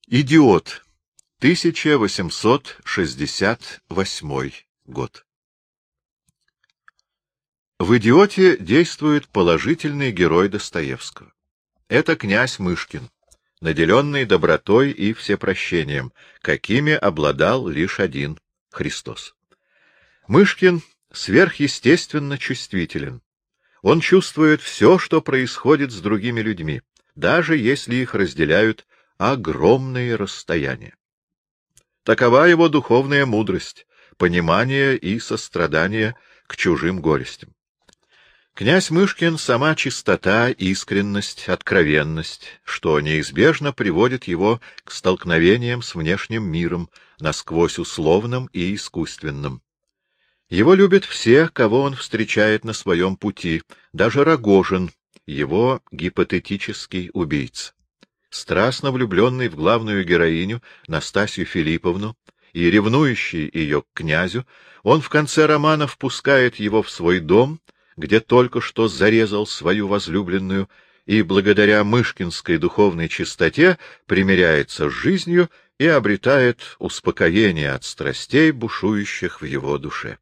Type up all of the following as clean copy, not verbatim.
Идиот. 1868 год. В «Идиоте» действует положительный герой Достоевского. Это князь Мышкин, наделенный добротой и всепрощением, какими обладал лишь один — Христос. Мышкин сверхъестественно чувствителен. Он чувствует все, что происходит с другими людьми, даже если их разделяют огромные расстояния. Такова его духовная мудрость, понимание и сострадание к чужим горестям. Князь Мышкин — сама чистота, искренность, откровенность, что неизбежно приводит его к столкновениям с внешним миром, насквозь условным и искусственным. Его любят все, кого он встречает на своем пути, даже Рогожин, его гипотетический убийца. Страстно влюбленный в главную героиню, Настасью Филипповну, и ревнующий ее к князю, он в конце романа впускает его в свой дом, где только что зарезал свою возлюбленную, и благодаря мышкинской духовной чистоте примиряется с жизнью и обретает успокоение от страстей, бушующих в его душе.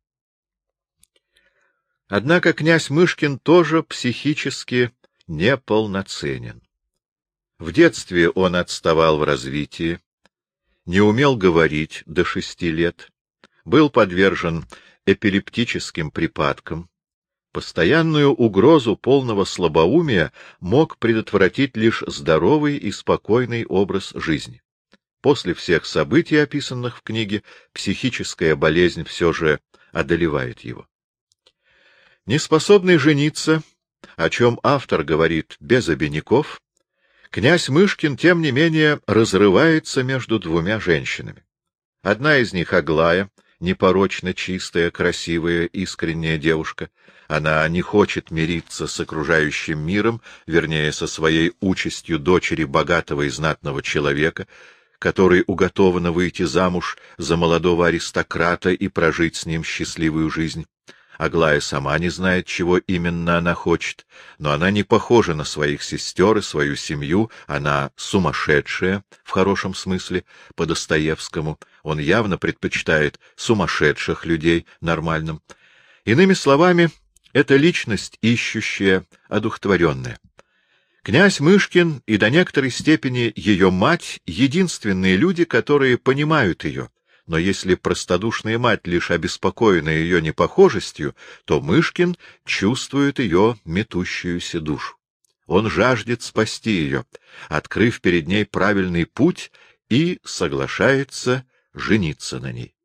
Однако князь Мышкин тоже психически неполноценен. В детстве он отставал в развитии, не умел говорить до 6 лет, был подвержен эпилептическим припадкам. Постоянную угрозу полного слабоумия мог предотвратить лишь здоровый и спокойный образ жизни. После всех событий, описанных в книге, психическая болезнь все же одолевает его. Неспособный жениться, о чем автор говорит без обиняков, князь Мышкин, тем не менее, разрывается между двумя женщинами. Одна из них — Аглая, непорочно чистая, красивая, искренняя девушка. Она не хочет мириться с окружающим миром, вернее, со своей участью дочери богатого и знатного человека, которой уготовано выйти замуж за молодого аристократа и прожить с ним счастливую жизнь. Аглая сама не знает, чего именно она хочет, но она не похожа на своих сестер и свою семью, она сумасшедшая, в хорошем смысле, по Достоевскому. Он явно предпочитает сумасшедших людей нормальным. Иными словами, это личность ищущая, одухотворенная. Князь Мышкин и до некоторой степени ее мать — единственные люди, которые понимают ее. Но если простодушная мать лишь обеспокоена ее непохожестью, то Мышкин чувствует ее метущуюся душу. Он жаждет спасти ее, открыв перед ней правильный путь, и соглашается жениться на ней.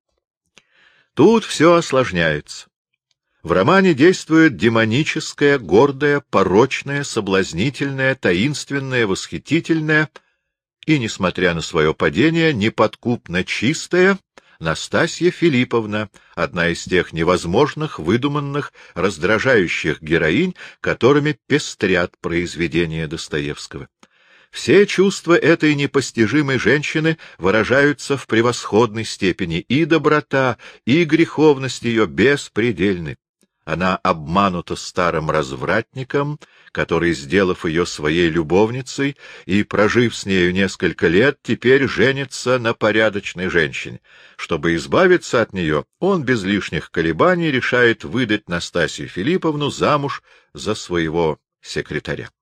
Тут все осложняется. В романе действует демоническая, гордая, порочная, соблазнительная, таинственная, восхитительная и, несмотря на свое падение, неподкупно чистая Настасья Филипповна, одна из тех невозможных, выдуманных, раздражающих героинь, которыми пестрят произведения Достоевского. Все чувства этой непостижимой женщины выражаются в превосходной степени, и доброта, и греховность ее беспредельны. Она обманута старым развратником, который, сделав ее своей любовницей и прожив с нею несколько лет, теперь женится на порядочной женщине. Чтобы избавиться от нее, он без лишних колебаний решает выдать Настасью Филипповну замуж за своего секретаря.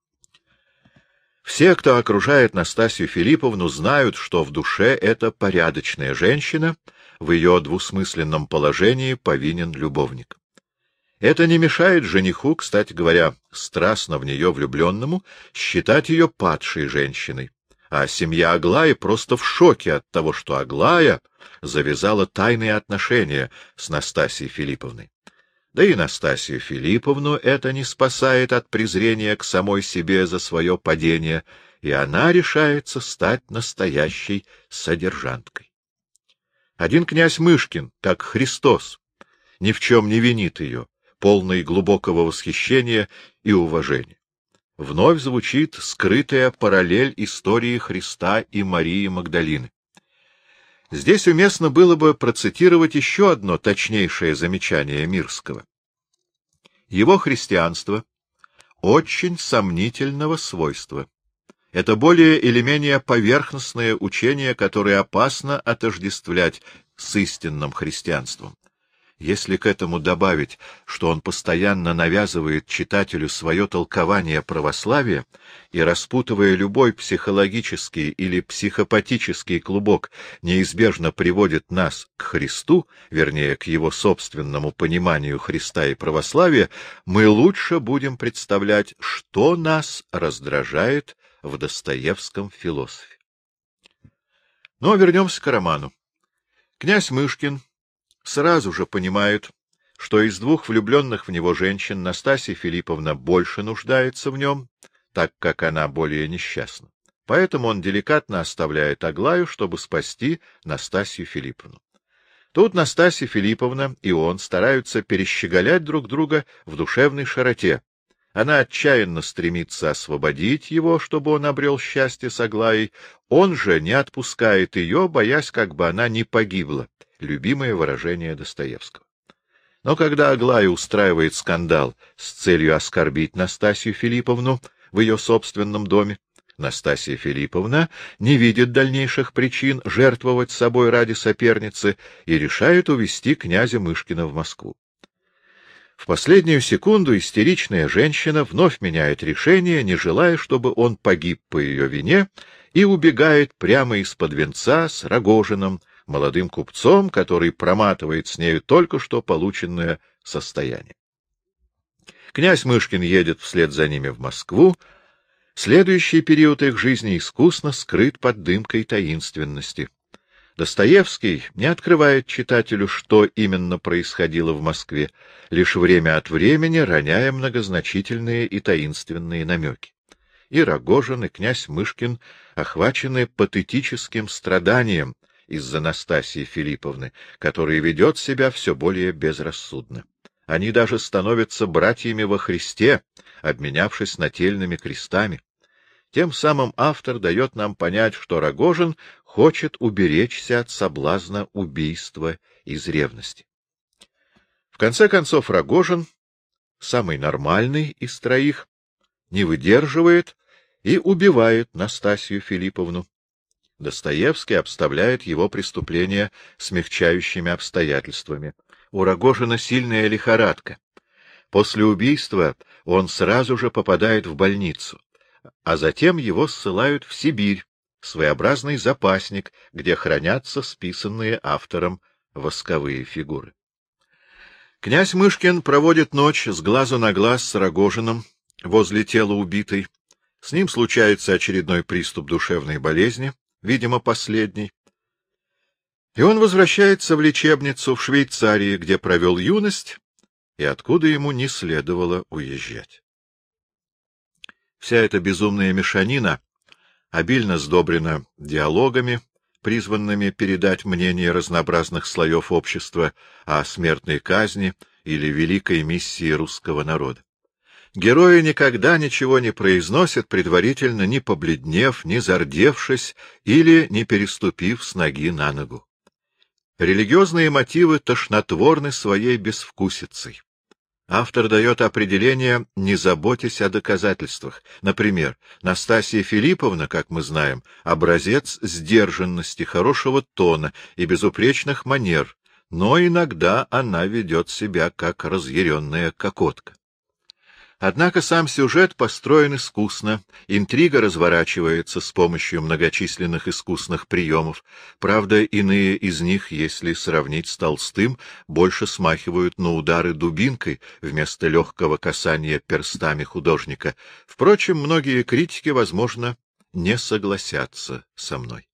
Все, кто окружает Настасью Филипповну, знают, что в душе эта порядочная женщина, в ее двусмысленном положении повинен любовник. Это не мешает жениху, кстати говоря, страстно в нее влюбленному, считать ее падшей женщиной. А семья Аглаи просто в шоке от того, что Аглая завязала тайные отношения с Настасьей Филипповной. Да и Настасью Филипповну это не спасает от презрения к самой себе за свое падение, и она решается стать настоящей содержанткой. Один князь Мышкин, как Христос, ни в чем не винит ее, полный глубокого восхищения и уважения. Вновь звучит скрытая параллель истории Христа и Марии Магдалины. Здесь уместно было бы процитировать еще одно точнейшее замечание Мирского. Его христианство очень сомнительного свойства. Это более или менее поверхностное учение, которое опасно отождествлять с истинным христианством. Если к этому добавить, что он постоянно навязывает читателю свое толкование православия и, распутывая любой психологический или психопатический клубок, неизбежно приводит нас к Христу, вернее, к его собственному пониманию Христа и православия, мы лучше будем представлять, что нас раздражает в Достоевском философе. Но вернемся к роману. Князь Мышкин сразу же понимает, что из двух влюбленных в него женщин Настасья Филипповна больше нуждается в нем, так как она более несчастна. Поэтому он деликатно оставляет Аглаю, чтобы спасти Настасью Филипповну. Тут Настасья Филипповна и он стараются перещеголять друг друга в душевной широте. Она отчаянно стремится освободить его, чтобы он обрел счастье с Аглаей, он же не отпускает ее, боясь, как бы она не погибла. Любимое выражение Достоевского. Но когда Аглая устраивает скандал с целью оскорбить Настасью Филипповну в ее собственном доме, Настасья Филипповна не видит дальнейших причин жертвовать собой ради соперницы и решает увезти князя Мышкина в Москву. В последнюю секунду истеричная женщина вновь меняет решение, не желая, чтобы он погиб по ее вине, и убегает прямо из-под венца с Рогожиным, молодым купцом, который проматывает с нею только что полученное состояние. Князь Мышкин едет вслед за ними в Москву. Следующий период их жизни искусно скрыт под дымкой таинственности. Достоевский не открывает читателю, что именно происходило в Москве, лишь время от времени роняя многозначительные и таинственные намеки. И Рогожин, и князь Мышкин охвачены патетическим страданием из-за Настасьи Филипповны, которая ведет себя все более безрассудно. Они даже становятся братьями во Христе, обменявшись нательными крестами. Тем самым автор дает нам понять, что Рогожин хочет уберечься от соблазна убийства из ревности. В конце концов, Рогожин, самый нормальный из троих, не выдерживает и убивает Настасью Филипповну. Достоевский обставляет его преступление смягчающими обстоятельствами. У Рогожина сильная лихорадка. После убийства он сразу же попадает в больницу, а затем его ссылают в Сибирь, своеобразный запасник, где хранятся списанные автором восковые фигуры. Князь Мышкин проводит ночь с глазу на глаз с Рогожиным возле тела убитой. С ним случается очередной приступ душевной болезни, видимо, последний. И он возвращается в лечебницу в Швейцарии, где провел юность, и откуда ему не следовало уезжать. Вся эта безумная мешанина обильно сдобрена диалогами, призванными передать мнение разнообразных слоев общества о смертной казни или великой миссии русского народа. Герои никогда ничего не произносят, предварительно не побледнев, не зардевшись или не переступив с ноги на ногу. Религиозные мотивы тошнотворны своей безвкусицей. Автор дает определение, не заботясь о доказательствах. Например, Настасья Филипповна, как мы знаем, образец сдержанности, хорошего тона и безупречных манер, но иногда она ведет себя как разъяренная кокотка. Однако сам сюжет построен искусно, интрига разворачивается с помощью многочисленных искусных приемов. Правда, иные из них, если сравнить с Толстым, больше смахивают на удары дубинкой вместо легкого касания перстами художника. Впрочем, многие критики, возможно, не согласятся со мной.